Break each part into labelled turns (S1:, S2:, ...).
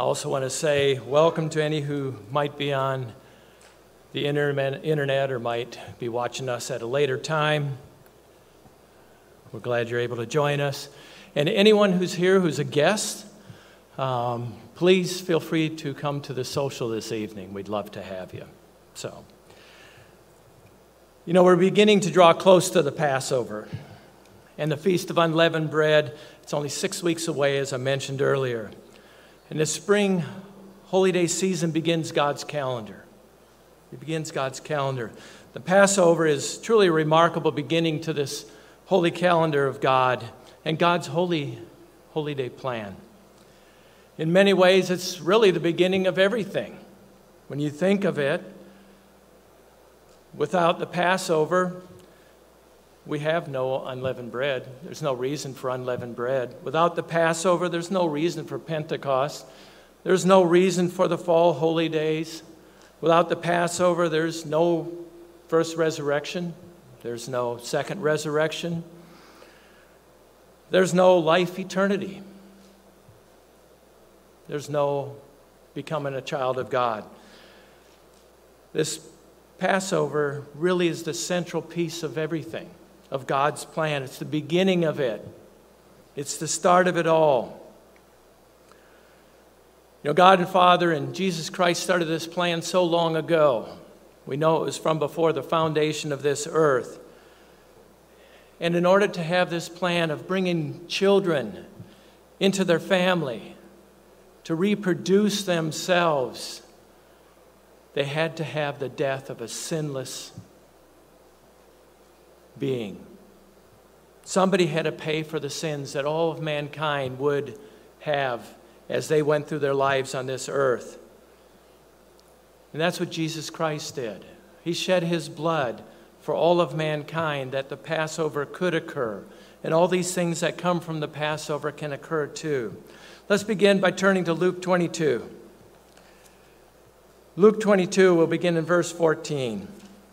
S1: also want to say welcome to any who might be on the internet or might be watching us at a later time. We're glad you're able to join us. And anyone who's here who's a guest, please feel free to come to the social this evening. We'd love to have you. So, we're beginning to draw close to the Passover and the Feast of Unleavened Bread. It's only 6 weeks away, as I mentioned earlier. And the spring holy day season begins God's calendar. It begins God's calendar. The Passover is truly a remarkable beginning to this holy calendar of God and God's holy day plan. In many ways, it's really the beginning of everything. When you think of it, without the Passover, we have no unleavened bread. There's no reason for unleavened bread. Without the Passover, there's no reason for Pentecost. There's no reason for the fall holy days. Without the Passover, there's no first resurrection. There's no second resurrection. There's no life eternity. There's no becoming a child of God. This Passover really is the central piece of everything, of God's plan. It's the beginning of it. It's the start of it all. God and Father and Jesus Christ started this plan so long ago. We know it was from before the foundation of this earth. And in order to have this plan of bringing children into their family, to reproduce themselves, they had to have the death of a sinless being. Somebody had to pay for the sins that all of mankind would have as they went through their lives on this earth. And that's what Jesus Christ did. He shed his blood for all of mankind that the Passover could occur. And all these things that come from the Passover can occur too. Let's begin by turning to Luke 22. Luke 22 will begin in verse 14.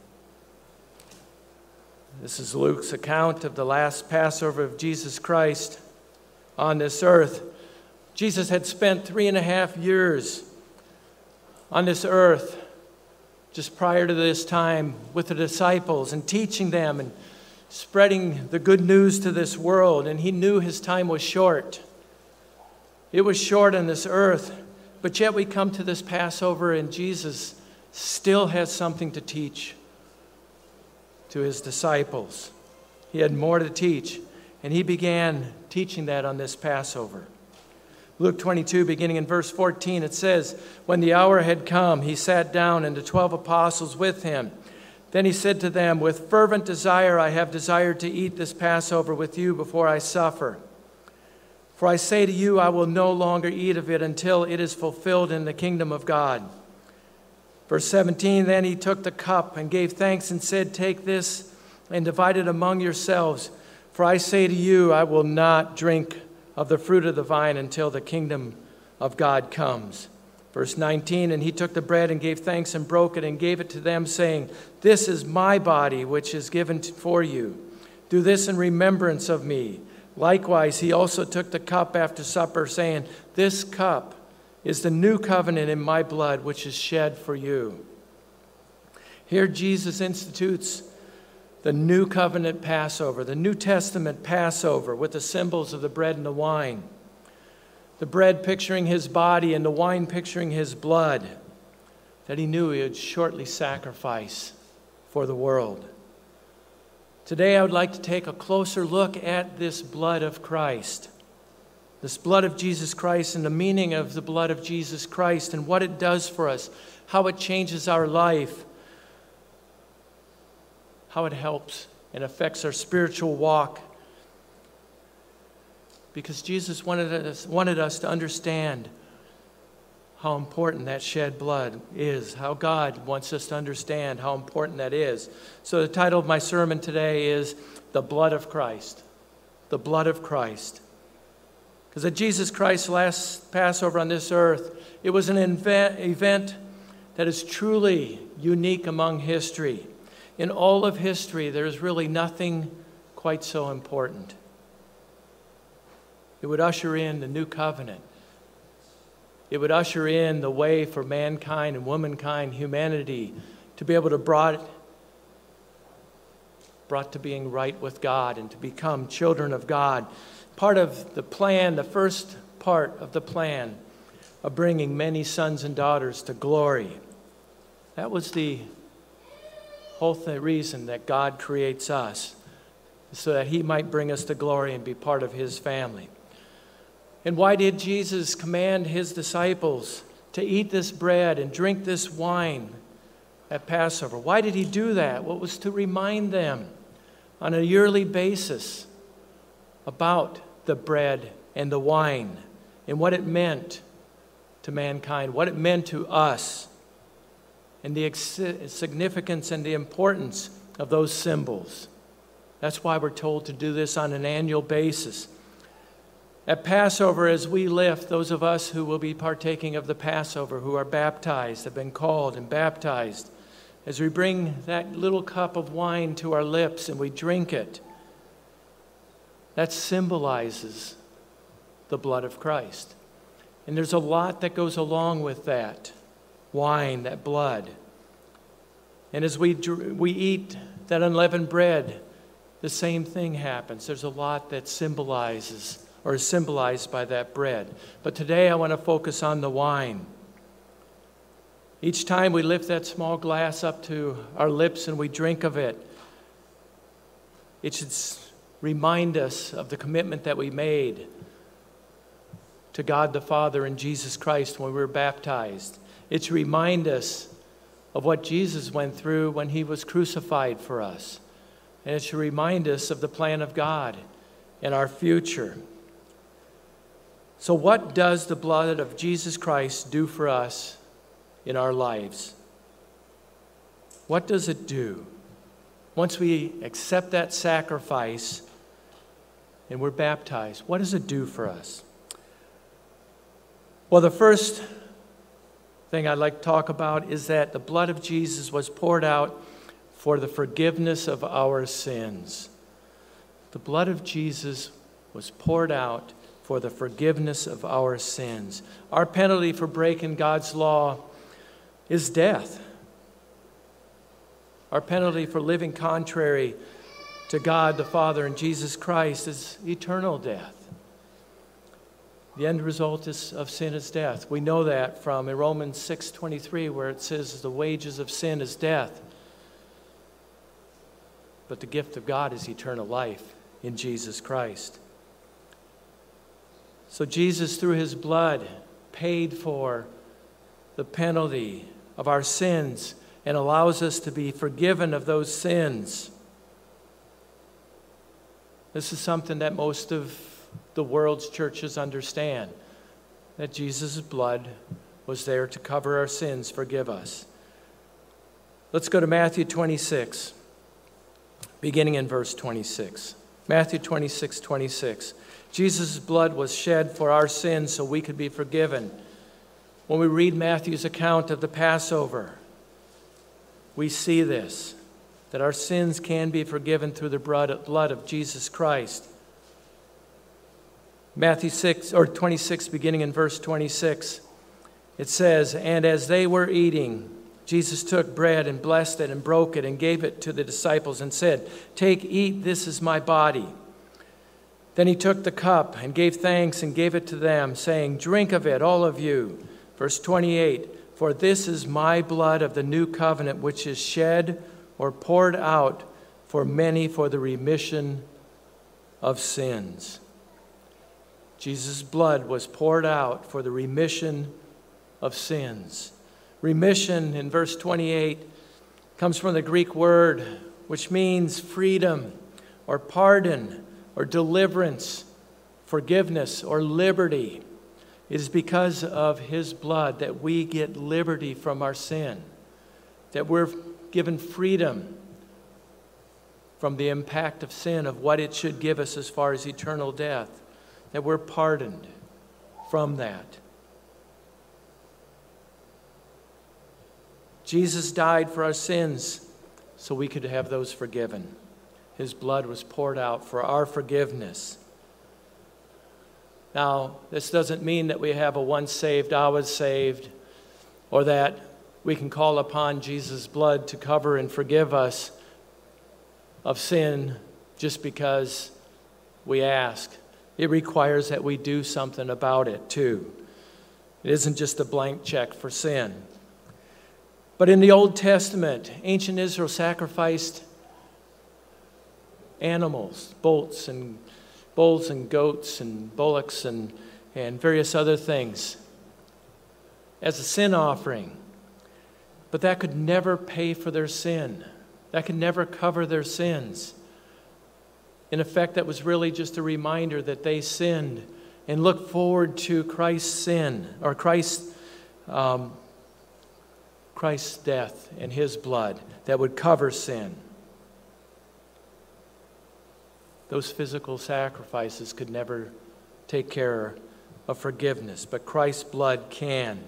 S1: This is Luke's account of the last Passover of Jesus Christ on this earth. Jesus had spent 3.5 years on this earth just prior to this time with the disciples and teaching them and spreading the good news to this world. And he knew his time was short. It was short on this earth, but yet we come to this Passover and Jesus still has something to teach to his disciples. He had more to teach, and he began teaching that on this Passover. Luke 22, beginning in verse 14, it says, "When the hour had come, he sat down and the 12 apostles with him. Then he said to them, 'With fervent desire I have desired to eat this Passover with you before I suffer. For I say to you, I will no longer eat of it until it is fulfilled in the kingdom of God.' Verse 17, then he took the cup and gave thanks and said, 'Take this and divide it among yourselves. For I say to you, I will not drink of the fruit of the vine until the kingdom of God comes.' Verse 19, and he took the bread and gave thanks and broke it and gave it to them, saying, 'This is my body, which is given for you. Do this in remembrance of me.' Likewise, he also took the cup after supper, saying, 'This cup is the new covenant in my blood, which is shed for you.'" Here Jesus institutes the new covenant Passover, the New Testament Passover, with the symbols of the bread and the wine. The bread picturing his body and the wine picturing his blood that he knew he would shortly sacrifice for the world. Today I would like to take a closer look at this blood of Christ, this blood of Jesus Christ and the meaning of the blood of Jesus Christ and what it does for us, how it changes our life, how it helps and affects our spiritual walk. Because Jesus wanted us to understand how important that shed blood is, how God wants us to understand how important that is. So the title of my sermon today is The Blood of Christ. The Blood of Christ. Because at Jesus Christ's last Passover on this earth, it was an event that is truly unique among history. In all of history, there's really nothing quite so important. It would usher in the new covenant. It would usher in the way for mankind and womankind, humanity, to be able to brought to being right with God and to become children of God. Part of the plan, the first part of the plan of bringing many sons and daughters to glory. That was the whole reason that God creates us, so that he might bring us to glory and be part of his family. And why did Jesus command his disciples to eat this bread and drink this wine at Passover? Why did he do that? Well, it was to remind them on a yearly basis about the bread and the wine and what it meant to mankind, what it meant to us, and the significance and the importance of those symbols. That's why we're told to do this on an annual basis. At Passover, as we lift, those of us who will be partaking of the Passover, who are baptized, have been called and baptized, as we bring that little cup of wine to our lips and we drink it, that symbolizes the blood of Christ. And there's a lot that goes along with that wine, that blood. And as we eat that unleavened bread, the same thing happens. There's a lot that symbolizes or is symbolized by that bread. But today I want to focus on the wine. Each time we lift that small glass up to our lips and we drink of it, it should remind us of the commitment that we made to God the Father and Jesus Christ when we were baptized. It should remind us of what Jesus went through when he was crucified for us. And it should remind us of the plan of God in our future. So what does the blood of Jesus Christ do for us in our lives? What does it do? Once we accept that sacrifice and we're baptized, what does it do for us? Well, the first thing I'd like to talk about is that the blood of Jesus was poured out for the forgiveness of our sins. The blood of Jesus was poured out for the forgiveness of our sins. Our penalty for breaking God's law is death. Our penalty for living contrary to God the Father and Jesus Christ is eternal death. The end result of sin is death. We know that from Romans 6:23, where it says the wages of sin is death. But the gift of God is eternal life in Jesus Christ. So Jesus, through his blood, paid for the penalty of our sins and allows us to be forgiven of those sins. This is something that most of the world's churches understand, that Jesus' blood was there to cover our sins, forgive us. Let's go to Matthew 26, beginning in verse 26. Matthew 26:26. Jesus' blood was shed for our sins so we could be forgiven. When we read Matthew's account of the Passover, we see this, that our sins can be forgiven through the blood of Jesus Christ. Matthew 26, beginning in verse 26, it says, "And as they were eating, Jesus took bread and blessed it and broke it and gave it to the disciples and said, 'Take, eat, this is my body.' Then he took the cup and gave thanks and gave it to them, saying, 'Drink of it, all of you.' Verse 28, 'For this is my blood of the new covenant, which is shed or poured out for many for the remission of sins.'" Jesus' blood was poured out for the remission of sins. Remission in verse 28 comes from the Greek word which means freedom or pardon or deliverance, forgiveness or liberty. It is because of his blood that we get liberty from our sin, that we're given freedom from the impact of sin, of what it should give us as far as eternal death, that we're pardoned from that. Jesus died for our sins so we could have those forgiven. His blood was poured out for our forgiveness. Now, this doesn't mean that we have a once saved, always saved, or that we can call upon Jesus' blood to cover and forgive us of sin just because we ask. It requires that we do something about it too. It isn't just a blank check for sin. But in the Old Testament, ancient Israel sacrificed animals, bulls and goats and bullocks and various other things as a sin offering. But that could never pay for their sin. That could never cover their sins. In effect, that was really just a reminder that they sinned and looked forward to Christ's sin, or Christ's death and his blood that would cover sin. Those physical sacrifices could never take care of forgiveness, but Christ's blood can.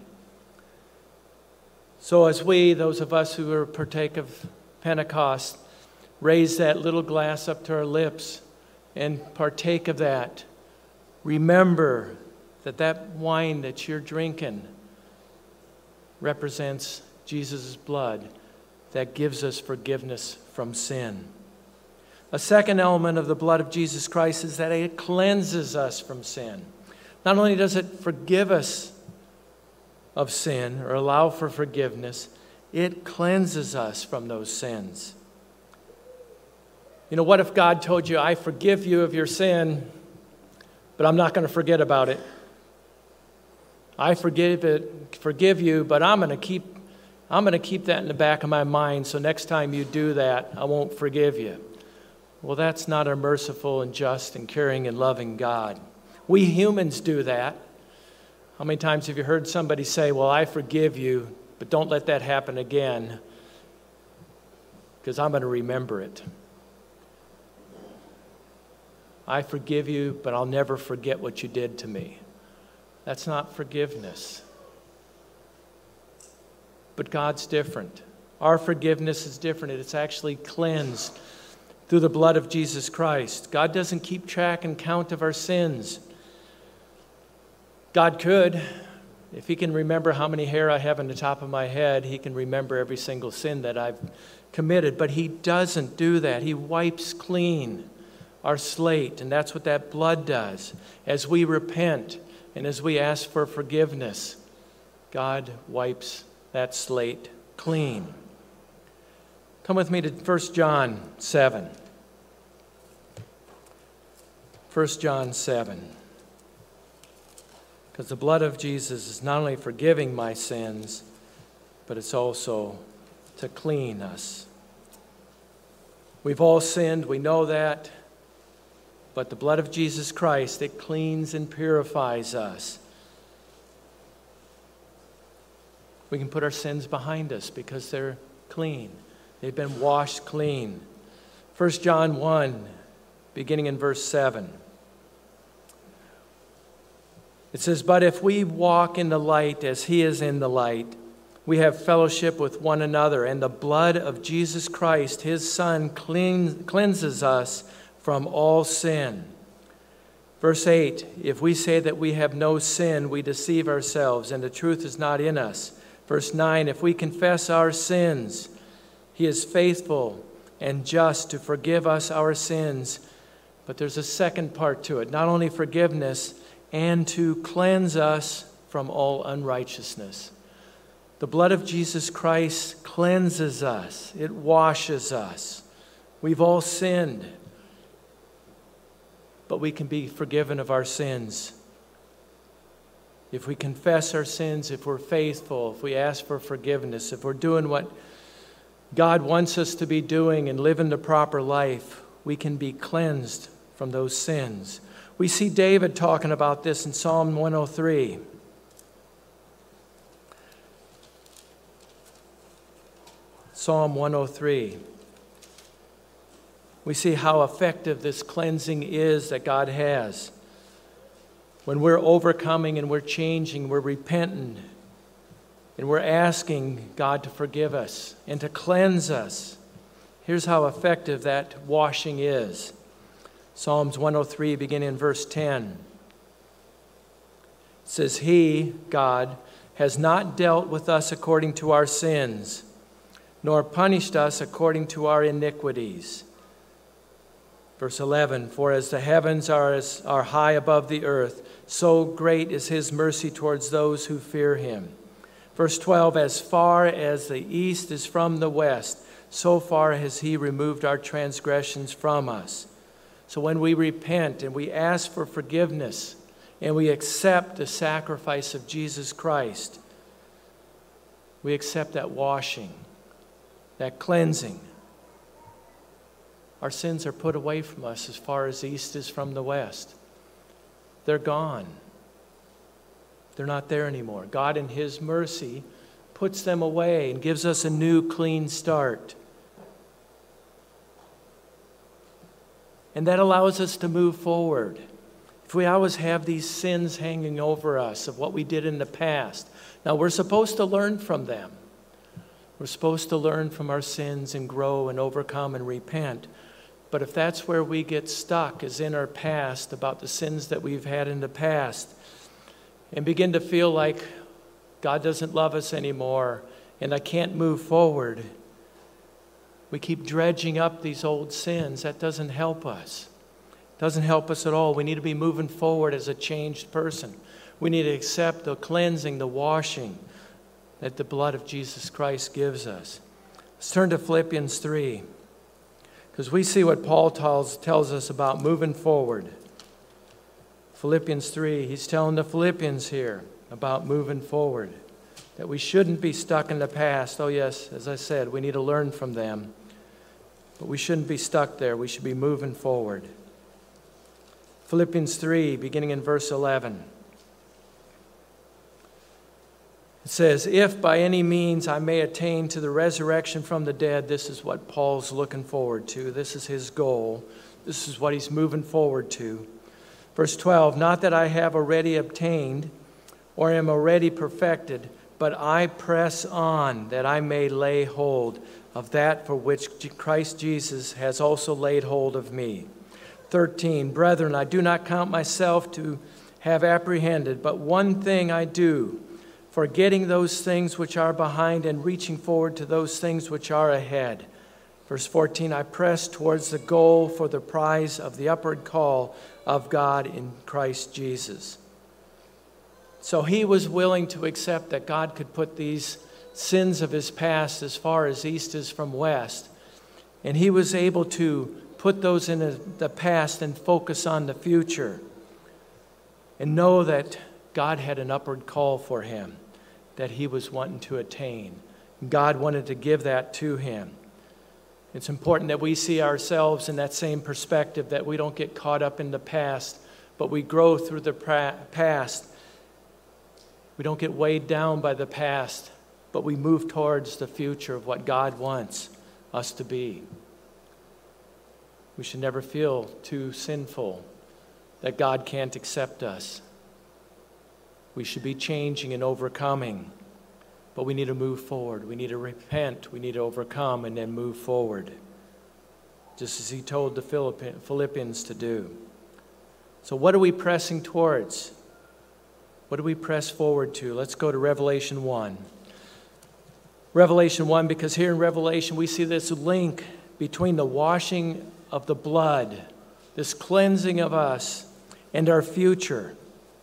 S1: So as we, those of us who partake of Pentecost, raise that little glass up to our lips and partake of that, remember that that wine that you're drinking represents Jesus' blood that gives us forgiveness from sin. A second element of the blood of Jesus Christ is that it cleanses us from sin. Not only does it forgive us of sin or allow for forgiveness, it cleanses us from those sins. You know, what if God told you, I forgive you of your sin, but I'm not going to forget about it. I forgive you, but I'm going to keep that in the back of my mind, so next time you do that, I won't forgive you. Well, that's not a merciful and just and caring and loving God. We humans do that. How many times have you heard somebody say, well, I forgive you, but don't let that happen again, because I'm going to remember it. I forgive you, but I'll never forget what you did to me. That's not forgiveness. But God's different. Our forgiveness is different. It's actually cleansed through the blood of Jesus Christ. God doesn't keep track and count of our sins. God could. If he can remember how many hair I have on the top of my head, he can remember every single sin that I've committed. But he doesn't do that. He wipes clean our slate, and that's what that blood does. As we repent and as we ask for forgiveness, God wipes that slate clean. Come with me to 1 John 7. 1 John 7. Because the blood of Jesus is not only forgiving my sins, but it's also to clean us. We've all sinned, we know that. But the blood of Jesus Christ, it cleans and purifies us. We can put our sins behind us because they're clean. They've been washed clean. 1 John 1, beginning in verse 7. It says, but if we walk in the light as he is in the light, we have fellowship with one another, and the blood of Jesus Christ, his Son, cleanses us from all sin. Verse 8, if we say that we have no sin, we deceive ourselves, and the truth is not in us. Verse 9, if we confess our sins, he is faithful and just to forgive us our sins. But there's a second part to it, not only forgiveness, and to cleanse us from all unrighteousness. The blood of Jesus Christ cleanses us. It washes us. We've all sinned, but we can be forgiven of our sins. If we confess our sins, if we're faithful, if we ask for forgiveness, if we're doing what God wants us to be doing and living the proper life, we can be cleansed from those sins. We see David talking about this in Psalm 103. Psalm 103. We see how effective this cleansing is that God has. When we're overcoming and we're changing, we're repentant, and we're asking God to forgive us and to cleanse us. Here's how effective that washing is. Psalms 103, beginning in verse 10. says, He, God, has not dealt with us according to our sins, nor punished us according to our iniquities. Verse 11, for as the heavens are high above the earth, so great is his mercy towards those who fear him. Verse 12, as far as the east is from the west, so far has he removed our transgressions from us. So when we repent and we ask for forgiveness and we accept the sacrifice of Jesus Christ, we accept that washing, that cleansing. Our sins are put away from us as far as the east is from the west. They're gone. They're not there anymore. God in his mercy puts them away and gives us a new clean start. And that allows us to move forward. If we always have these sins hanging over us of what we did in the past, now we're supposed to learn from them. We're supposed to learn from our sins and grow and overcome and repent. But if that's where we get stuck, is in our past, about the sins that we've had in the past, and begin to feel like God doesn't love us anymore and I can't move forward, we keep dredging up these old sins. That doesn't help us. It doesn't help us at all. We need to be moving forward as a changed person. We need to accept the cleansing, the washing that the blood of Jesus Christ gives us. Let's turn to Philippians 3, because we see what Paul tells us about moving forward. Philippians 3, he's telling the Philippians here about moving forward, that we shouldn't be stuck in the past. Oh yes, as I said, we need to learn from them, but we shouldn't be stuck there. We should be moving forward. Philippians 3, beginning in verse 11. It says, if by any means I may attain to the resurrection from the dead. This is what Paul's looking forward to. This is his goal. This is what he's moving forward to. Verse 12, not that I have already obtained or am already perfected, but I press on that I may lay hold of that for which Christ Jesus has also laid hold of me. 13, brethren, I do not count myself to have apprehended, but one thing I do, forgetting those things which are behind and reaching forward to those things which are ahead. Verse 14, I press towards the goal for the prize of the upward call of God in Christ Jesus. So he was willing to accept that God could put these sins of his past as far as east is from west. And he was able to put those in the past and focus on the future. And know that God had an upward call for him that he was wanting to attain. God wanted to give that to him. It's important that we see ourselves in that same perspective, that we don't get caught up in the past, but we grow through the past. We don't get weighed down by the past, but we move towards the future of what God wants us to be. We should never feel too sinful that God can't accept us. We should be changing and overcoming, but we need to move forward. We need to repent. We need to overcome and then move forward, just as he told the Philippians to do. So what are we pressing towards? What do we press forward to? Let's go to Revelation 1. Revelation 1, because here in Revelation we see this link between the washing of the blood, this cleansing of us, and our future.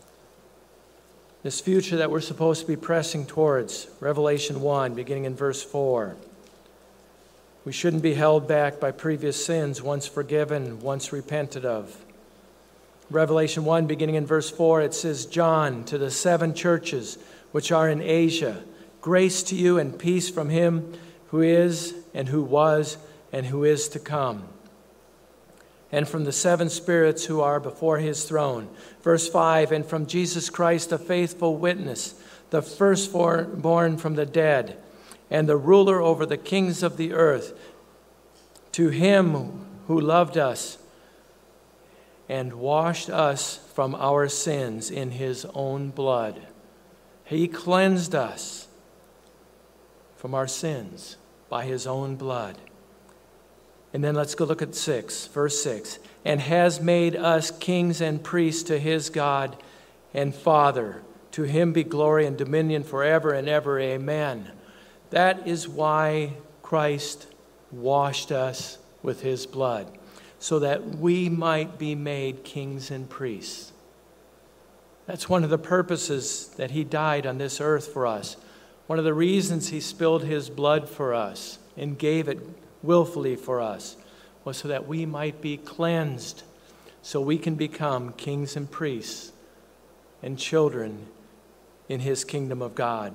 S1: This future that we're supposed to be pressing towards. Revelation 1, beginning in verse 4. We shouldn't be held back by previous sins, once forgiven, once repented of. Revelation 1, beginning in verse 4, it says, John, to the 7 churches which are in Asia, grace to you and peace from him who is and who was and who is to come, and from the 7 spirits who are before his throne. Verse 5, and from Jesus Christ, the faithful witness, the firstborn from the dead, and the ruler over the kings of the earth, to him who loved us and washed us from our sins in his own blood. He cleansed us from our sins by his own blood. And then let's go look at 6, verse 6. And has made us kings and priests to his God and Father. To him be glory and dominion forever and ever. Amen. That is why Christ washed us with his blood, so that we might be made kings and priests. That's one of the purposes that he died on this earth for us. One of the reasons he spilled his blood for us and gave it willfully for us was so that we might be cleansed, so we can become kings and priests and children in his kingdom of God,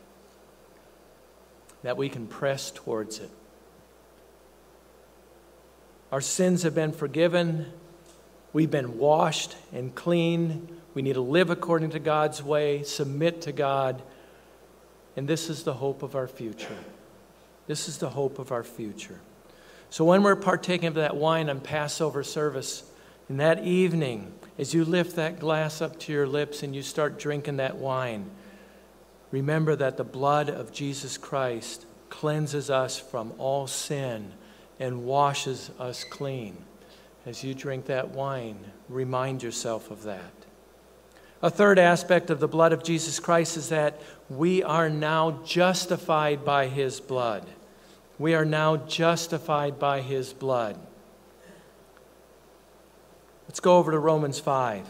S1: that we can press towards it. Our sins have been forgiven. We've been washed and clean. We need to live according to God's way, submit to God, and this is the hope of our future. This is the hope of our future. So when we're partaking of that wine on Passover service, in that evening, as you lift that glass up to your lips and you start drinking that wine, remember that the blood of Jesus Christ cleanses us from all sin and washes us clean. As you drink that wine, remind yourself of that. A third aspect of the blood of Jesus Christ is that we are now justified by his blood. We are now justified by his blood. Let's go over to Romans 5.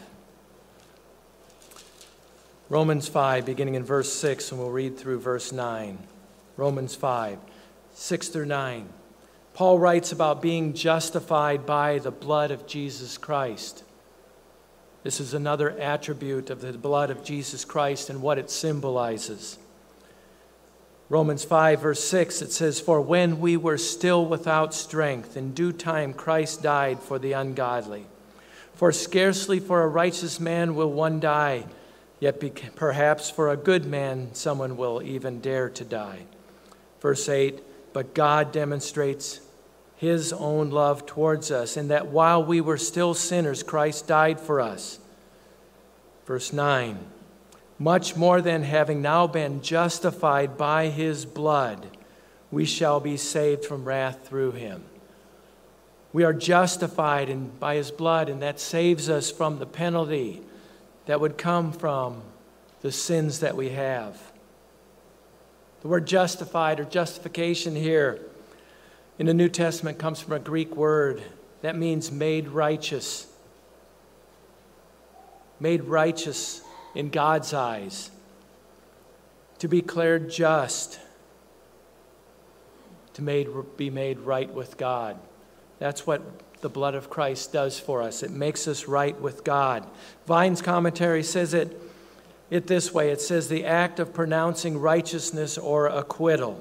S1: Romans 5, beginning in verse 6, and we'll read through verse 9. Romans 5, 6 through 9. Paul writes about being justified by the blood of Jesus Christ. This is another attribute of the blood of Jesus Christ and what it symbolizes. Romans 5, verse 6, it says, "For when we were still without strength, in due time Christ died for the ungodly. For scarcely for a righteous man will one die, yet perhaps for a good man someone will even dare to die." Verse 8, "But God demonstrates his own love towards us, in that while we were still sinners, Christ died for us." Verse 9, "Much more than having now been justified by his blood, we shall be saved from wrath through him." We are justified by his blood, and that saves us from the penalty that would come from the sins that we have. The word justified or justification here in the New Testament comes from a Greek word that means made righteous. Made righteous in God's eyes. To be declared just. To be made right with God. That's what the blood of Christ does for us. It makes us right with God. Vine's commentary says it this way. It says the act of pronouncing righteousness or acquittal.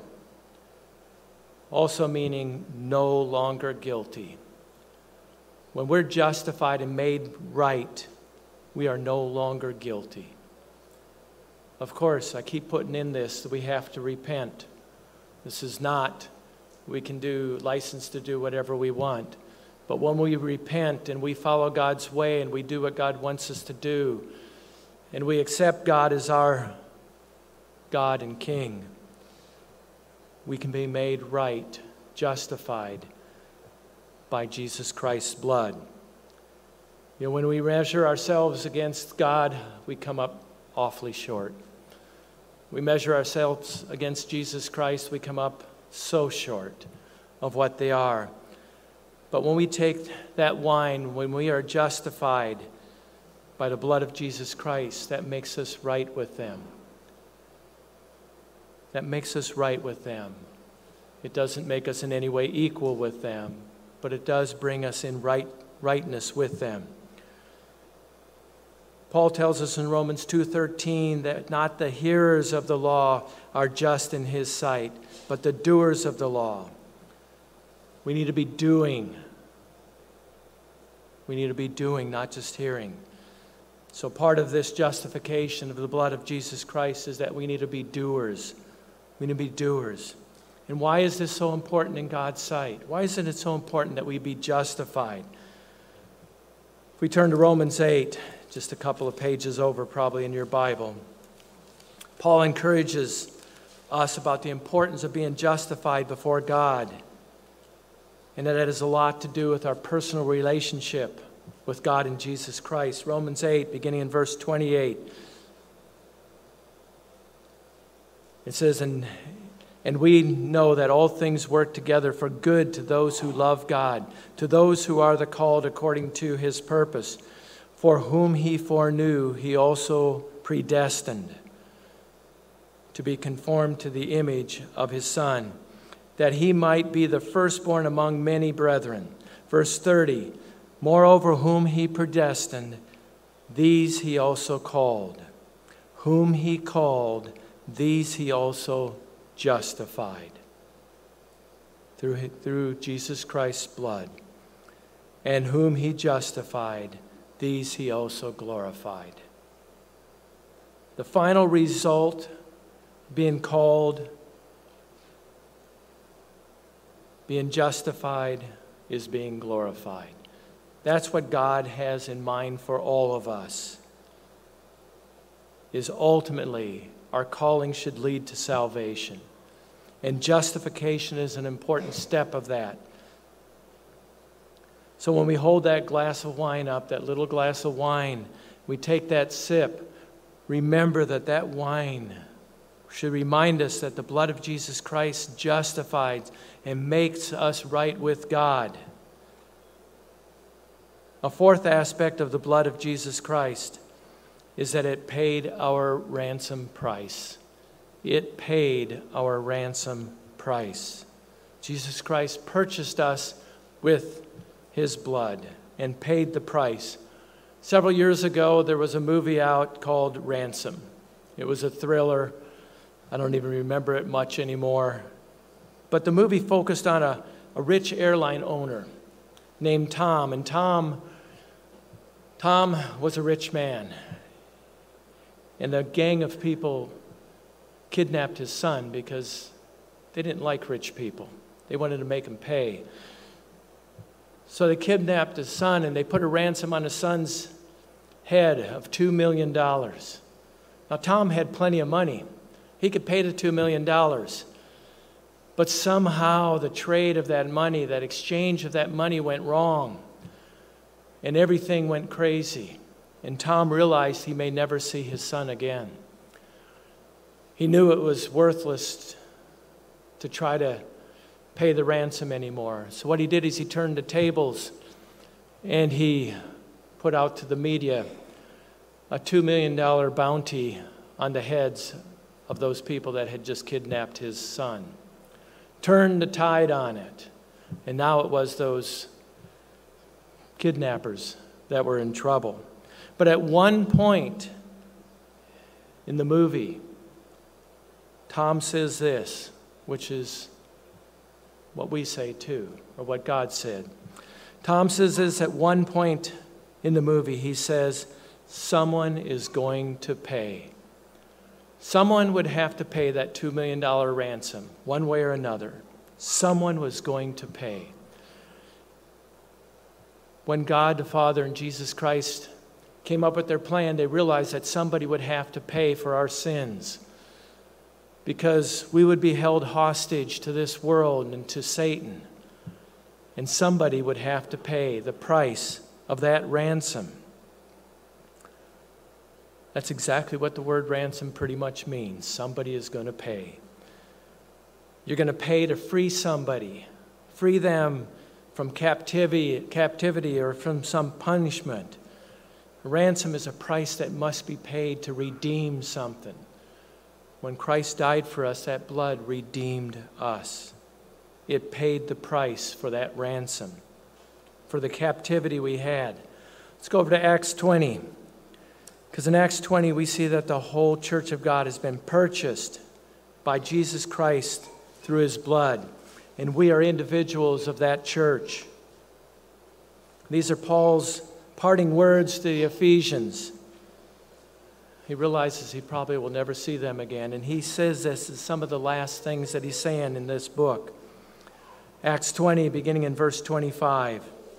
S1: Also meaning no longer guilty. When we're justified and made right, we are no longer guilty. Of course, I keep putting in this that we have to repent. This is not, we can do license to do whatever we want. But when we repent and we follow God's way and we do what God wants us to do, and we accept God as our God and King, we can be made right, justified by Jesus Christ's blood. You know, when we measure ourselves against God, we come up awfully short. We measure ourselves against Jesus Christ, we come up so short of what they are. But when we take that wine, when we are justified by the blood of Jesus Christ, that makes us right with them. That makes us right with them. It doesn't make us in any way equal with them, but it does bring us in rightness with them. Paul tells us in Romans 2:13 that not the hearers of the law are just in his sight, but the doers of the law. We need to be doing. We need to be doing, not just hearing. So part of this justification of the blood of Jesus Christ is that we need to be doers. We need to be doers. And why is this so important in God's sight? Why isn't it so important that we be justified? If we turn to Romans 8, just a couple of pages over probably in your Bible, Paul encourages us about the importance of being justified before God. And that has a lot to do with our personal relationship with God and Jesus Christ. Romans 8, beginning in verse 28. It says, and we know that all things work together for good to those who love God, to those who are the called according to his purpose. For whom he foreknew, he also predestined to be conformed to the image of his Son, that he might be the firstborn among many brethren. Verse 30, moreover, whom he predestined, these he also called. Whom he called, these he also justified through Jesus Christ's blood. And whom he justified, these he also glorified. The final result, being called, being justified, is being glorified. That's what God has in mind for all of us, is ultimately our calling should lead to salvation. And justification is an important step of that. So when we hold that glass of wine up, that little glass of wine, we take that sip, remember that that wine should remind us that the blood of Jesus Christ justifies and makes us right with God. A fourth aspect of the blood of Jesus Christ is that it paid our ransom price. It paid our ransom price. Jesus Christ purchased us with his blood and paid the price. Several years ago, there was a movie out called Ransom. It was a thriller. I don't even remember it much anymore. But the movie focused on a rich airline owner named Tom. And Tom was a rich man. And a gang of people kidnapped his son because they didn't like rich people. They wanted to make him pay. So they kidnapped his son and they put a ransom on his son's head of $2 million. Now, Tom had plenty of money. He could pay the $2 million. But somehow the trade of that money, that exchange of that money went wrong. And everything went crazy. And Tom realized he may never see his son again. He knew it was worthless to try to pay the ransom anymore. So what he did is he turned the tables and he put out to the media a $2 million bounty on the heads of those people that had just kidnapped his son. Turned the tide on it. And now it was those kidnappers that were in trouble. But at one point in the movie, Tom says this, which is what we say too, or what God said. Tom says this at one point in the movie. He says, someone is going to pay. Someone would have to pay that $2 million ransom, one way or another. Someone was going to pay. When God the Father and Jesus Christ came up with their plan, they realized that somebody would have to pay for our sins, because we would be held hostage to this world and to Satan. And somebody would have to pay the price of that ransom. That's exactly what the word ransom pretty much means. Somebody is going to pay. You're going to pay to free somebody, free them from captivity or from some punishment. A ransom is a price that must be paid to redeem something. When Christ died for us, that blood redeemed us. It paid the price for that ransom, for the captivity we had. Let's go over to Acts 20. Because in Acts 20, we see that the whole church of God has been purchased by Jesus Christ through his blood. And we are individuals of that church. These are Paul's parting words to the Ephesians. He realizes he probably will never see them again. And he says this is some of the last things that he's saying in this book. Acts 20, beginning in verse 25.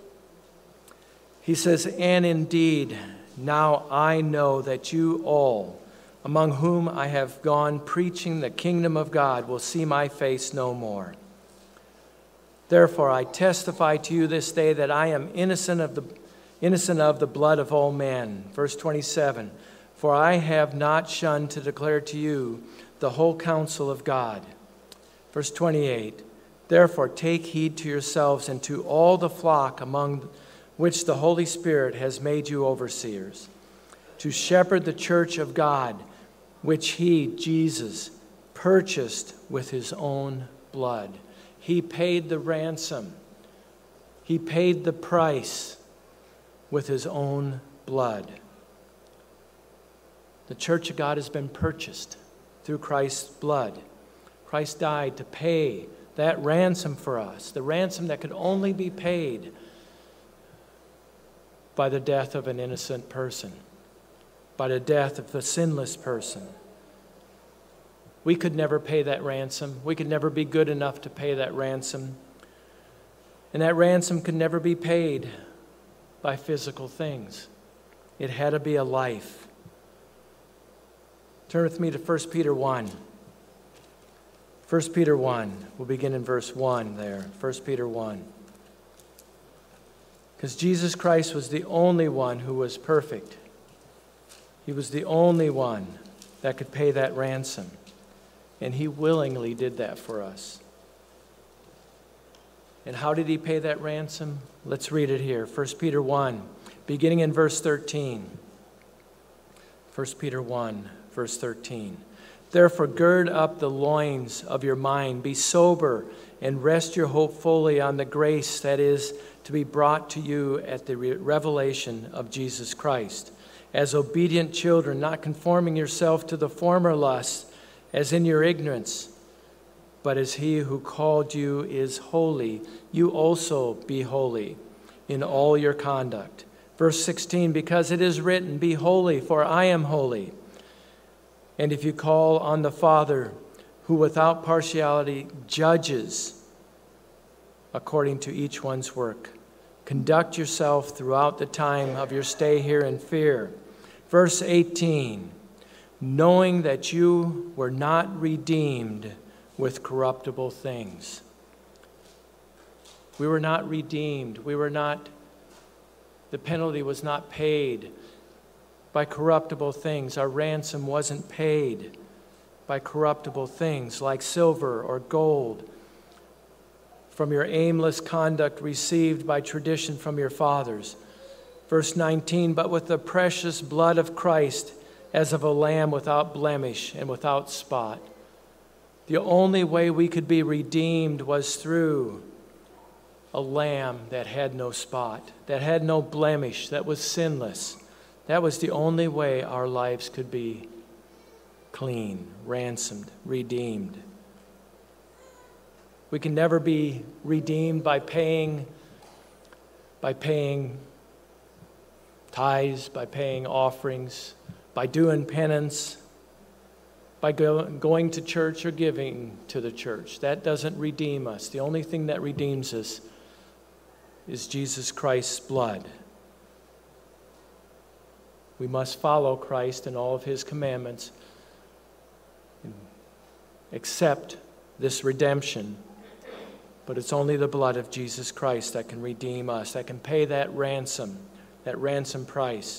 S1: He says, and indeed, now I know that you all, among whom I have gone preaching the kingdom of God, will see my face no more. Therefore, I testify to you this day that I am innocent of the blood of all men. Verse 27. For I have not shunned to declare to you the whole counsel of God. Verse 28, therefore take heed to yourselves and to all the flock among which the Holy Spirit has made you overseers, to shepherd the church of God, which he, Jesus, purchased with his own blood. He paid the ransom. He paid the price with his own blood. The church of God has been purchased through Christ's blood. Christ died to pay that ransom for us, the ransom that could only be paid by the death of an innocent person, by the death of a sinless person. We could never pay that ransom. We could never be good enough to pay that ransom. And that ransom could never be paid by physical things. It had to be a life. Turn with me to 1 Peter 1. 1 Peter 1. We'll begin in verse 1 there. 1 Peter 1. Because Jesus Christ was the only one who was perfect. He was the only one that could pay that ransom. And he willingly did that for us. And how did he pay that ransom? Let's read it here. 1 Peter 1, beginning in verse 13. 1 Peter 1, verse 13. Therefore gird up the loins of your mind, be sober, and rest your hope fully on the grace that is to be brought to you at the revelation of Jesus Christ. As obedient children, not conforming yourself to the former lusts, as in your ignorance, but as he who called you is holy, you also be holy in all your conduct. Verse 16, because it is written, be holy, for I am holy. And if you call on the Father, who without partiality judges according to each one's work, conduct yourself throughout the time of your stay here in fear. Verse 18, knowing that you were not redeemed with corruptible things. We were not redeemed. The penalty was not paid by corruptible things. Our ransom wasn't paid by corruptible things like silver or gold from your aimless conduct received by tradition from your fathers. Verse 19, but with the precious blood of Christ, as of a lamb without blemish and without spot. The only way we could be redeemed was through a lamb that had no spot, that had no blemish, that was sinless. That was the only way our lives could be clean, ransomed, redeemed. We can never be redeemed by paying tithes, by paying offerings, by doing penance, by going to church or giving to the church. That doesn't redeem us. The only thing that redeems us is Jesus Christ's blood. We must follow Christ and all of his commandments and accept this redemption. But it's only the blood of Jesus Christ that can redeem us, that can pay that ransom price.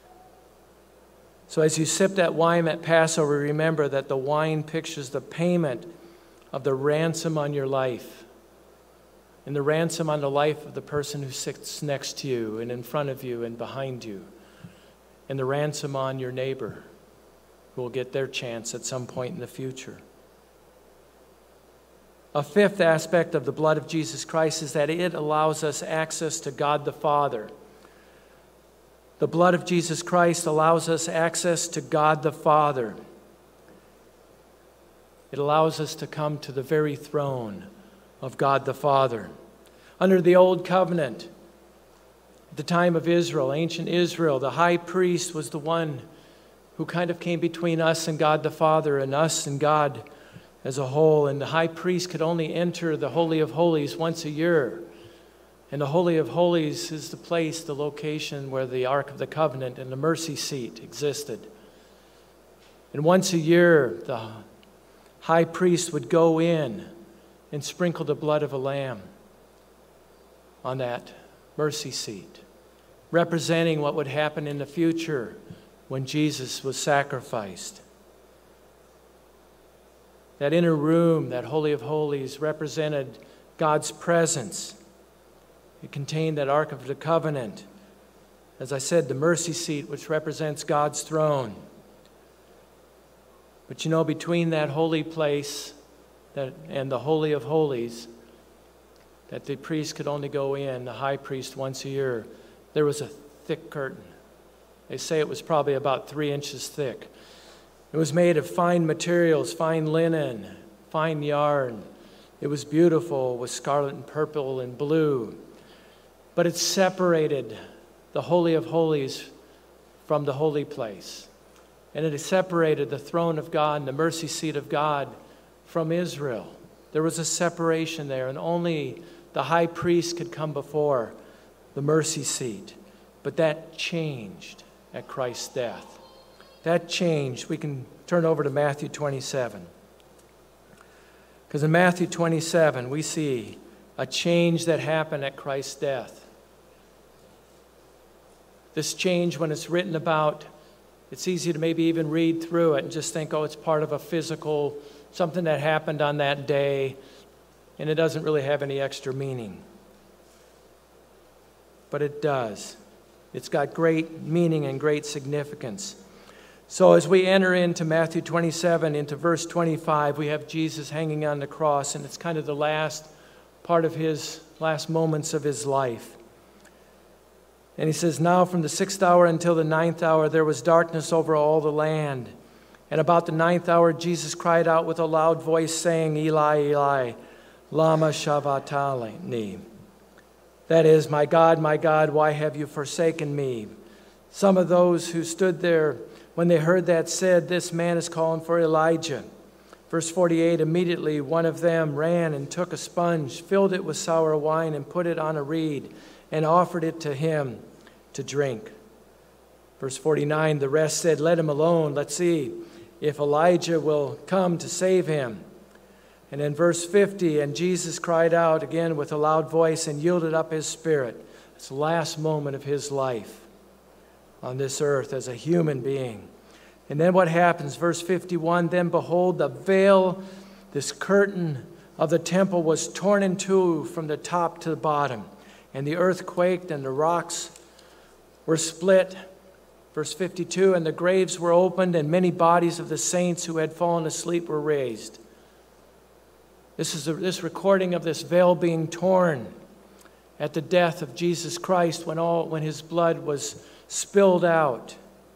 S1: So as you sip that wine at Passover, remember that the wine pictures the payment of the ransom on your life and the ransom on the life of the person who sits next to you and in front of you and behind you, and the ransom on your neighbor who will get their chance at some point in the future. A fifth aspect of the blood of Jesus Christ is that it allows us access to God the Father. The blood of Jesus Christ allows us access to God the Father. It allows us to come to the very throne of God the Father. Under the Old Covenant, at the time of Israel, ancient Israel, the high priest was the one who kind of came between us and God the Father and us and God as a whole. And the high priest could only enter the Holy of Holies once a year. And the Holy of Holies is the place, the location where the Ark of the Covenant and the mercy seat existed. And once a year, the high priest would go in and sprinkle the blood of a lamb on that mercy seat, representing what would happen in the future when Jesus was sacrificed. That inner room, that Holy of Holies, represented God's presence. It contained that Ark of the Covenant. As I said, the mercy seat, which represents God's throne. But you know, between that holy place and the Holy of Holies, that the priest could only go in, the high priest, once a year, there was a thick curtain. They say it was probably about 3 inches thick. It was made of fine materials, fine linen, fine yarn. It was beautiful with scarlet and purple and blue. But it separated the Holy of Holies from the holy place. And it separated the throne of God and the mercy seat of God from Israel. There was a separation there, and only the high priest could come before the mercy seat. But that changed at Christ's death. That changed. We can turn over to Matthew 27. Because in Matthew 27, we see a change that happened at Christ's death. This change, when it's written about, it's easy to maybe even read through it and just think, oh, it's part of a physical, something that happened on that day, and it doesn't really have any extra meaning. But it does. It's got great meaning and great significance. So as we enter into Matthew 27, into verse 25, we have Jesus hanging on the cross, and it's kind of the last part of his last moments of his life. And he says, now from the 6th hour until the 9th hour, there was darkness over all the land. And about the 9th hour, Jesus cried out with a loud voice, saying, Eli, Eli, lama sabachthani. That is, my God, why have you forsaken me? Some of those who stood there, when they heard that, said, this man is calling for Elijah. Verse 48, immediately one of them ran and took a sponge, filled it with sour wine, and put it on a reed, and offered it to him to drink. Verse 49, the rest said, let him alone. Let's see if Elijah will come to save him. And in verse 50, and Jesus cried out again with a loud voice and yielded up his spirit. It's the last moment of his life on this earth as a human being. And then what happens? Verse 51, then behold, the veil, this curtain of the temple was torn in two from the top to the bottom. And the earth quaked and the rocks were split. Verse 52, and the graves were opened and many bodies of the saints who had fallen asleep were raised. This is this recording of this veil being torn at the death of Jesus Christ when his blood was spilled out,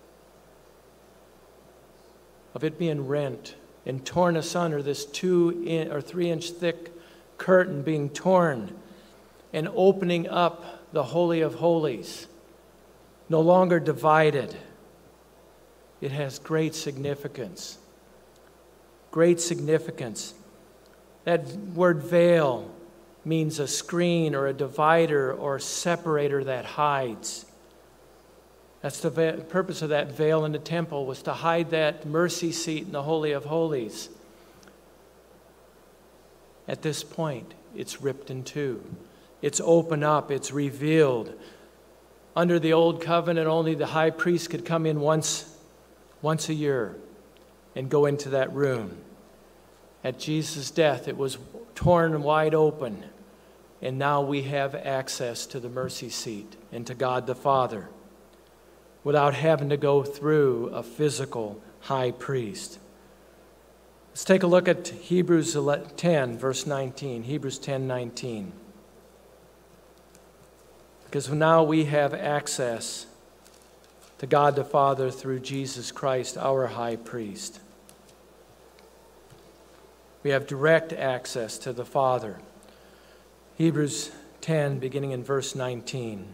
S1: of it being rent and torn asunder, this 2 or 3 inch thick curtain being torn and opening up the Holy of Holies, no longer divided. It has great significance. Great significance. That word veil means a screen or a divider or separator that hides. That's the purpose of that veil in the temple, was to hide that mercy seat in the Holy of Holies. At this point, it's ripped in two. It's opened up, it's revealed. Under the old covenant, only the high priest could come in once a year and go into that room. At Jesus' death, it was torn wide open, and now we have access to the mercy seat and to God the Father without having to go through a physical high priest. Let's take a look at Hebrews 10, verse 19. Hebrews 10:19. Because now we have access to God the Father through Jesus Christ, our high priest. We have direct access to the Father. Hebrews 10, beginning in verse 19.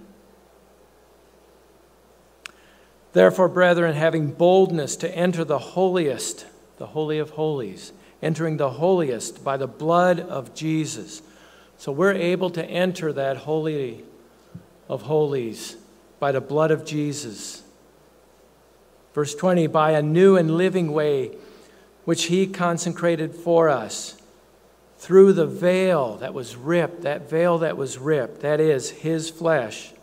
S1: Therefore, brethren, having boldness to enter the holiest, the Holy of Holies, entering the holiest by the blood of Jesus. So we're able to enter that Holy of Holies by the blood of Jesus. Verse 20, by a new and living way, which he consecrated for us through the veil that was ripped, that veil that was ripped, that is, his flesh.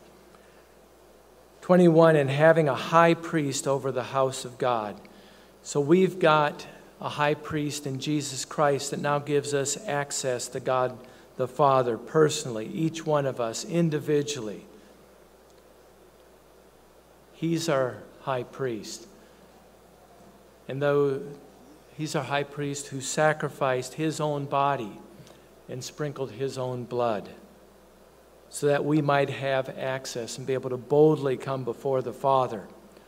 S1: 21, and having a high priest over the house of God. So we've got a high priest in Jesus Christ that now gives us access to God the Father personally, each one of us individually. He's our high priest. And though he's our high priest who sacrificed his own body and sprinkled his own blood so that we might have access and be able to boldly come before the Father.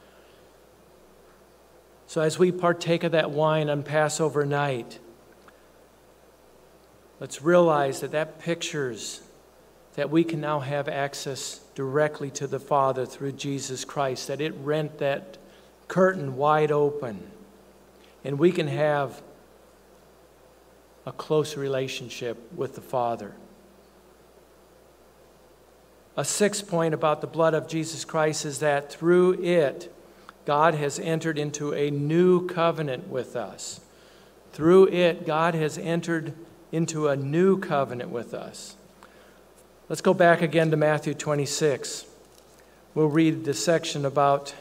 S1: So as we partake of that wine on Passover night, let's realize that that pictures that we can now have access directly to the Father through Jesus Christ, that it rent that curtain wide open, and we can have a close relationship with the Father. A sixth point about the blood of Jesus Christ is that through it, God has entered into a new covenant with us. Through it, God has entered into a new covenant with us. Let's go back again to Matthew 26. We'll read the section about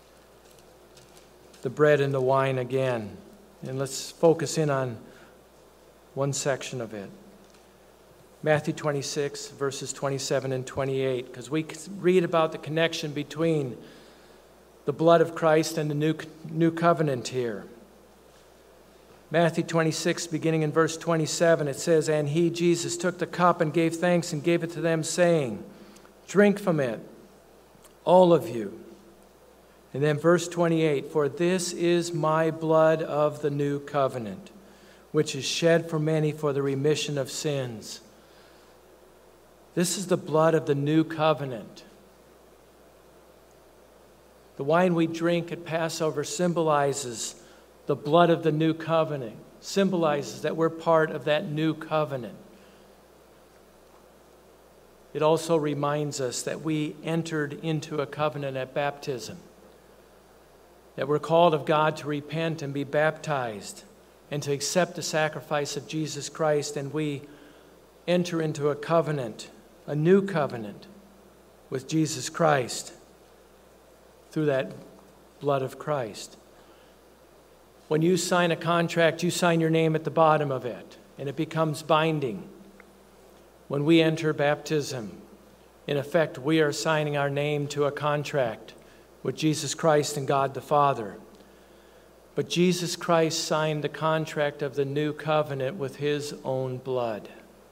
S1: the bread and the wine again. And let's focus in on one section of it. Matthew 26, verses 27 and 28, because we read about the connection between the blood of Christ and the new covenant here. Matthew 26, beginning in verse 27, it says, "And he, Jesus, took the cup and gave thanks and gave it to them, saying, 'Drink from it, all of you.' And then verse 28, 'For this is my blood of the new covenant, which is shed for many for the remission of sins.'" This is the blood of the new covenant. The wine we drink at Passover symbolizes the blood of the new covenant, symbolizes that we're part of that new covenant. It also reminds us that we entered into a covenant at baptism, that we're called of God to repent and be baptized and to accept the sacrifice of Jesus Christ, and we enter into a covenant, a new covenant with Jesus Christ through that blood of Christ. When you sign a contract, you sign your name at the bottom of it, and it becomes binding. When we enter baptism, in effect, we are signing our name to a contract with Jesus Christ and God the Father. But Jesus Christ signed the contract of the new covenant with his own blood.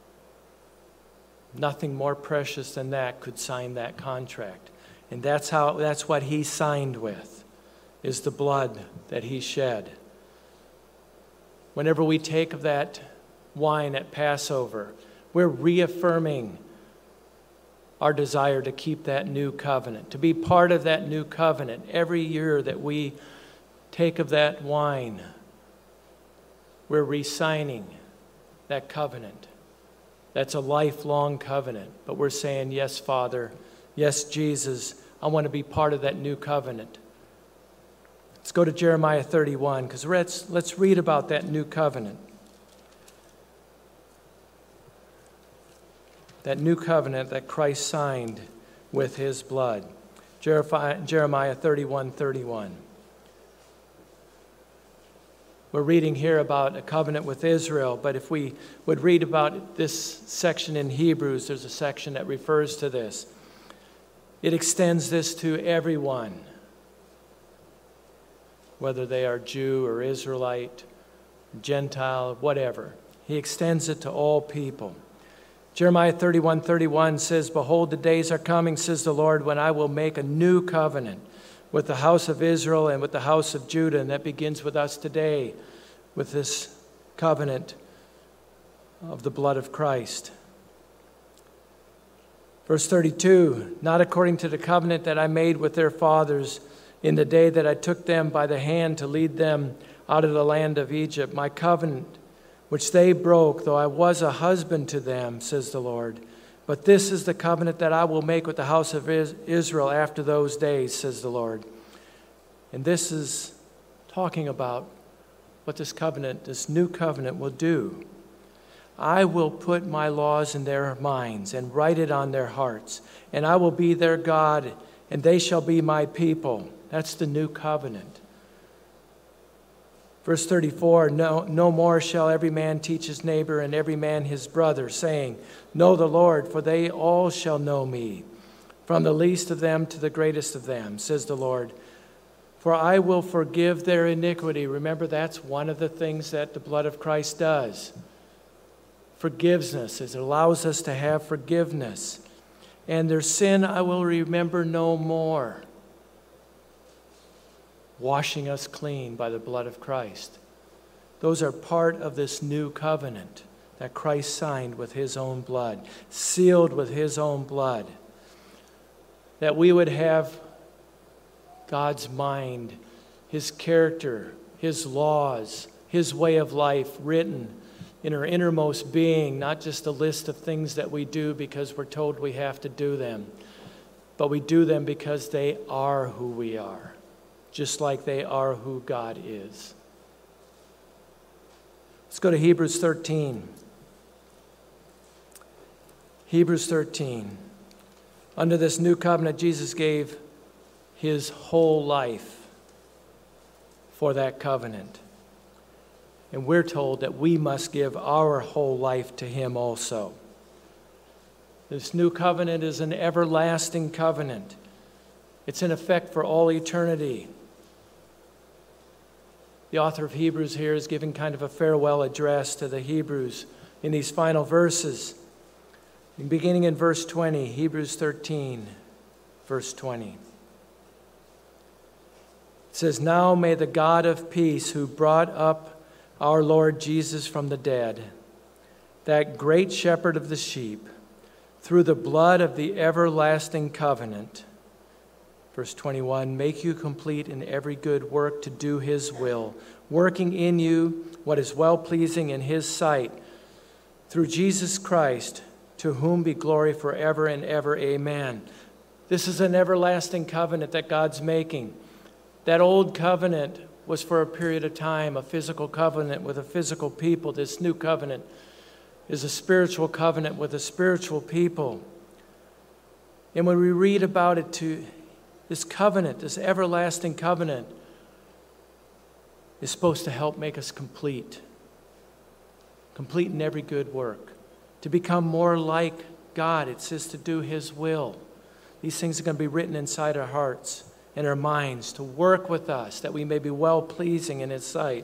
S1: Nothing more precious than that could sign that contract. And that's what he signed with, is the blood that he shed. Whenever we take of that wine at Passover, we're reaffirming our desire to keep that new covenant, to be part of that new covenant. Every year that we take of that wine, we're re-signing that covenant. That's a lifelong covenant. But we're saying, yes, Father, yes, Jesus, I want to be part of that new covenant. Let's go to Jeremiah 31, because let's read about that new covenant. That new covenant that Christ signed with his blood. Jeremiah 31:31. We're reading here about a covenant with Israel, but if we would read about this section in Hebrews, there's a section that refers to this. It extends this to everyone, whether they are Jew or Israelite, Gentile, whatever. He extends it to all people. Jeremiah 31:31 says, "Behold, the days are coming, says the Lord, when I will make a new covenant with the house of Israel and with the house of Judah." And that begins with us today, with this covenant of the blood of Christ. Verse 32, "Not according to the covenant that I made with their fathers in the day that I took them by the hand to lead them out of the land of Egypt, my covenant, which they broke, though I was a husband to them, says the Lord. But this is the covenant that I will make with the house of Israel after those days, says the Lord." And this is talking about what this covenant, this new covenant, will do. "I will put my laws in their minds and write it on their hearts, and I will be their God, and they shall be my people." That's the new covenant. Verse 34, no more shall every man teach his neighbor and every man his brother, saying, Know the Lord, for they all shall know me, from the least of them to the greatest of them, says the Lord. For I will forgive their iniquity. Remember, that's one of the things that the blood of Christ does. Forgiveness. It allows us to have forgiveness. And their sin I will remember no more. Washing us clean by the blood of Christ. Those are part of this new covenant that Christ signed with his own blood, sealed with his own blood. That we would have God's mind, his character, his laws, his way of life written in our innermost being, not just a list of things that we do because we're told we have to do them, but we do them because they are who we are, just like they are who God is. Let's go to Hebrews 13. Hebrews 13. Under this new covenant, Jesus gave his whole life for that covenant. And we're told that we must give our whole life to him also. This new covenant is an everlasting covenant. It's in effect for all eternity. The author of Hebrews here is giving kind of a farewell address to the Hebrews in these final verses. Beginning in verse 20, Hebrews 13, verse 20. It says, Now may the God of peace, who brought up our Lord Jesus from the dead, that great shepherd of the sheep, through the blood of the everlasting covenant, verse 21, make you complete in every good work to do his will, working in you what is well-pleasing in his sight, through Jesus Christ, to whom be glory forever and ever. Amen. This is an everlasting covenant that God's making. That old covenant was for a period of time, a physical covenant with a physical people. This new covenant is a spiritual covenant with a spiritual people. And when we read about it, this covenant, this everlasting covenant, is supposed to help make us complete in every good work, to become more like God. It says to do his will. These things are going to be written inside our hearts and our minds, to work with us, that we may be well-pleasing in his sight.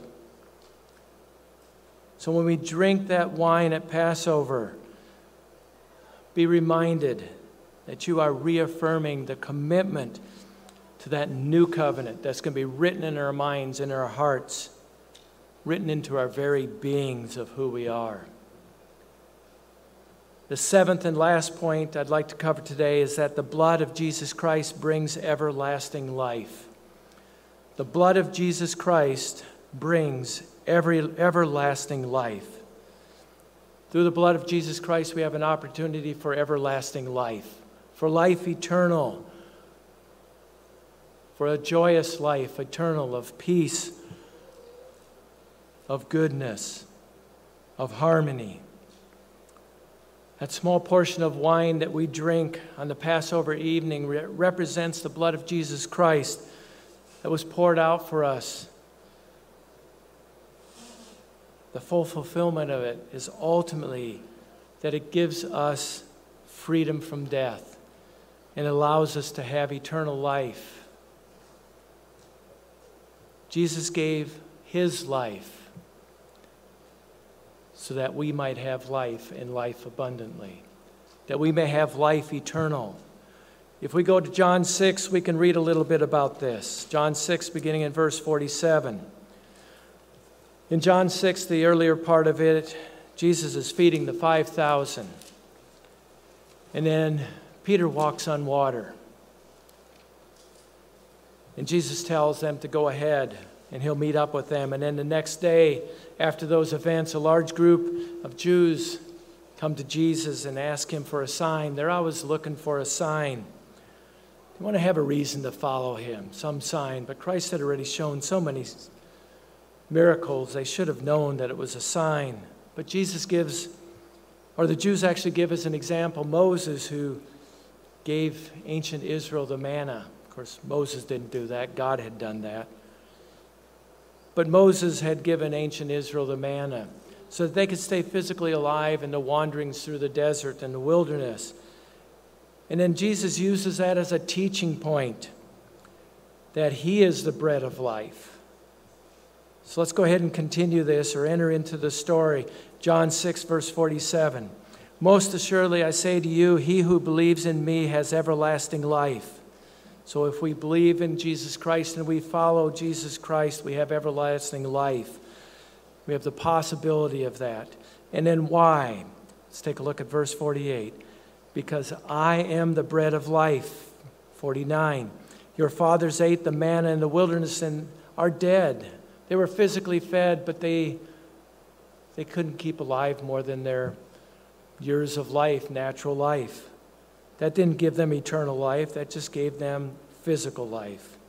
S1: So when we drink that wine at Passover, be reminded that you are reaffirming the commitment to that new covenant that's going to be written in our minds, in our hearts, written into our very beings of who we are. The seventh and last point I'd like to cover today is that the blood of Jesus Christ brings everlasting life. The blood of Jesus Christ brings everlasting life. Through the blood of Jesus Christ, we have an opportunity for everlasting life, for life eternal, for a joyous life, eternal, of peace, of goodness, of harmony. That small portion of wine that we drink on the Passover evening represents the blood of Jesus Christ that was poured out for us. The full fulfillment of it is ultimately that it gives us freedom from death and allows us to have eternal life. Jesus gave his life so that we might have life and life abundantly, that we may have life eternal. If we go to John 6, we can read a little bit about this. John 6, beginning in verse 47. In John 6, the earlier part of it, Jesus is feeding the 5,000. And then Peter walks on water. And Jesus tells them to go ahead, and he'll meet up with them. And then the next day, after those events, a large group of Jews come to Jesus and ask him for a sign. They're always looking for a sign. They want to have a reason to follow him, some sign. But Christ had already shown so many miracles, they should have known that it was a sign. But Jesus gives, or the Jews actually give as an example, Moses, who gave ancient Israel the manna. Of course, Moses didn't do that. God had done that. But Moses had given ancient Israel the manna so that they could stay physically alive in the wanderings through the desert and the wilderness. And then Jesus uses that as a teaching point, that he is the bread of life. So let's go ahead and continue this or enter into the story. John 6, verse 47. Most assuredly I say to you, he who believes in me has everlasting life. So if we believe in Jesus Christ and we follow Jesus Christ, we have everlasting life. We have the possibility of that. And then why? Let's take a look at verse 48. Because I am the bread of life. 49. Your fathers ate the manna in the wilderness and are dead. They were physically fed, but they couldn't keep alive more than their years of life, natural life. That didn't give them eternal life. That just gave them physical life.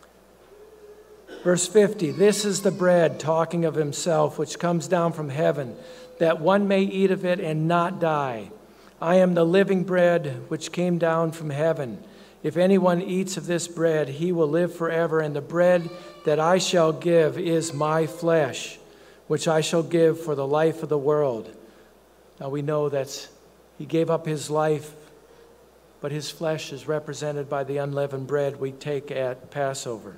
S1: Verse 50, this is the bread, talking of himself, which comes down from heaven, that one may eat of it and not die. I am the living bread which came down from heaven. If anyone eats of this bread, he will live forever, and the bread that I shall give is my flesh, which I shall give for the life of the world. Now we know that he gave up his life, but his flesh is represented by the unleavened bread we take at Passover.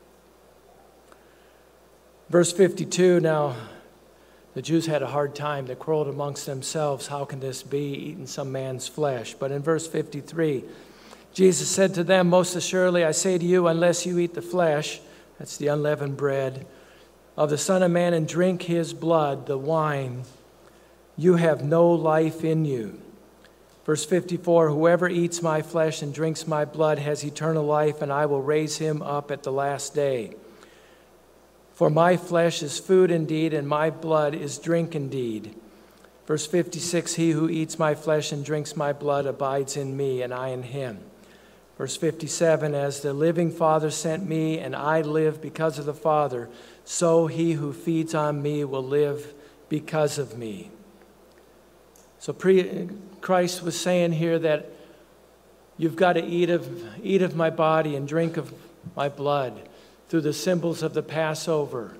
S1: Verse 52, now the Jews had a hard time. They quarreled amongst themselves. How can this be, eating some man's flesh? But in verse 53, Jesus said to them, most assuredly I say to you, unless you eat the flesh, that's the unleavened bread, of the Son of Man and drink his blood, the wine, you have no life in you. Verse 54, whoever eats my flesh and drinks my blood has eternal life, and I will raise him up at the last day. For my flesh is food indeed, and my blood is drink indeed. Verse 56, he who eats my flesh and drinks my blood abides in me, and I in him. Verse 57, as the living Father sent me, and I live because of the Father, so he who feeds on me will live because of me. So Christ was saying here that you've got to eat of my body and drink of my blood through the symbols of the Passover,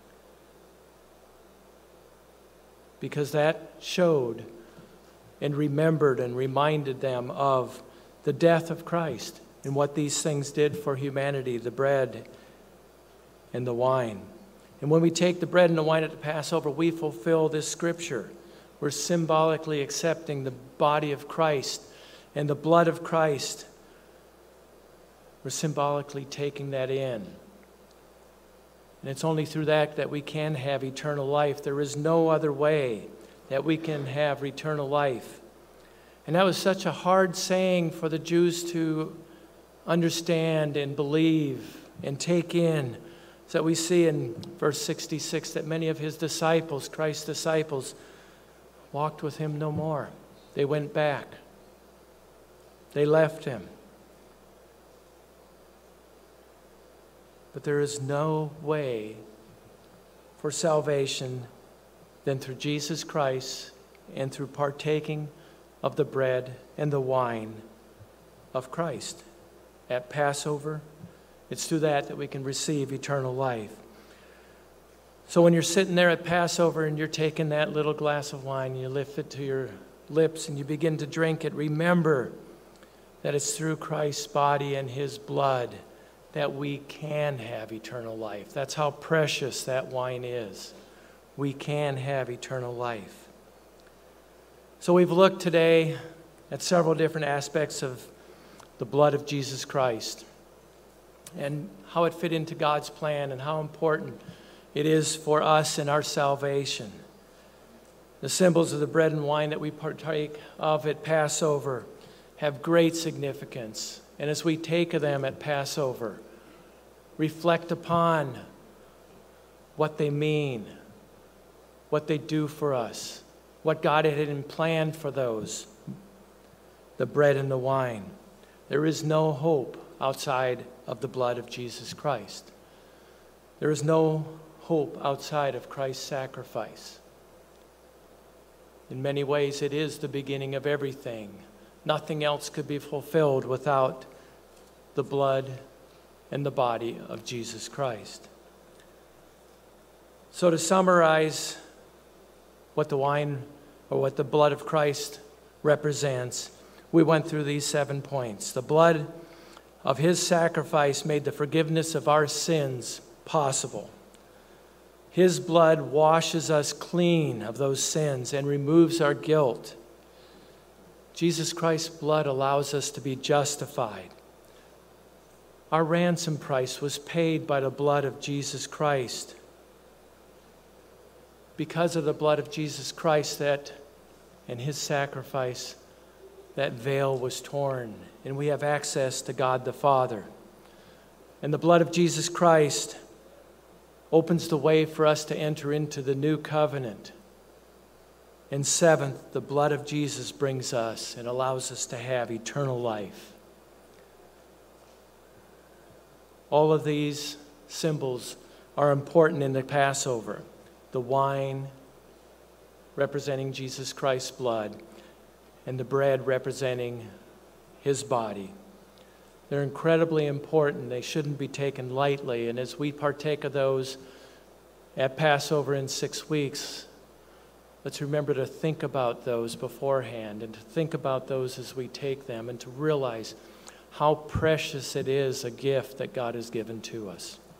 S1: because that showed and remembered and reminded them of the death of Christ and what these things did for humanity, the bread and the wine. And when we take the bread and the wine at the Passover, we fulfill this scripture. We're symbolically accepting the body of Christ and the blood of Christ. We're symbolically taking that in. And it's only through that we can have eternal life. There is no other way that we can have eternal life. And that was such a hard saying for the Jews to understand and believe and take in. So that we see in verse 66 that many of his disciples, Christ's disciples, walked with him no more. They went back. They left him. But there is no way for salvation than through Jesus Christ and through partaking of the bread and the wine of Christ at Passover. It's through that we can receive eternal life. So when you're sitting there at Passover and you're taking that little glass of wine, you lift it to your lips and you begin to drink it, remember that it's through Christ's body and his blood that we can have eternal life. That's how precious that wine is. We can have eternal life. So we've looked today at several different aspects of the blood of Jesus Christ and how it fit into God's plan and how important it is for us in our salvation. The symbols of the bread and wine that we partake of at Passover have great significance. And as we take of them at Passover, reflect upon what they mean, what they do for us, what God had planned for those, the bread and the wine. There is no hope outside of the blood of Jesus Christ. There is no hope outside of Christ's sacrifice. In many ways, it is the beginning of everything. Nothing else could be fulfilled without the blood and the body of Jesus Christ. So to summarize what the wine or what the blood of Christ represents, we went through these 7 points. The blood of his sacrifice made the forgiveness of our sins possible. His blood washes us clean of those sins and removes our guilt. Jesus Christ's blood allows us to be justified. Our ransom price was paid by the blood of Jesus Christ. Because of the blood of Jesus Christ and his sacrifice, that veil was torn, and we have access to God the Father. And the blood of Jesus Christ opens the way for us to enter into the new covenant. And seventh, the blood of Jesus brings us and allows us to have eternal life. All of these symbols are important in the Passover. The wine representing Jesus Christ's blood, and the bread representing his body. They're incredibly important. They shouldn't be taken lightly. And as we partake of those at Passover in 6 weeks, let's remember to think about those beforehand and to think about those as we take them and to realize how precious it is, a gift that God has given to us.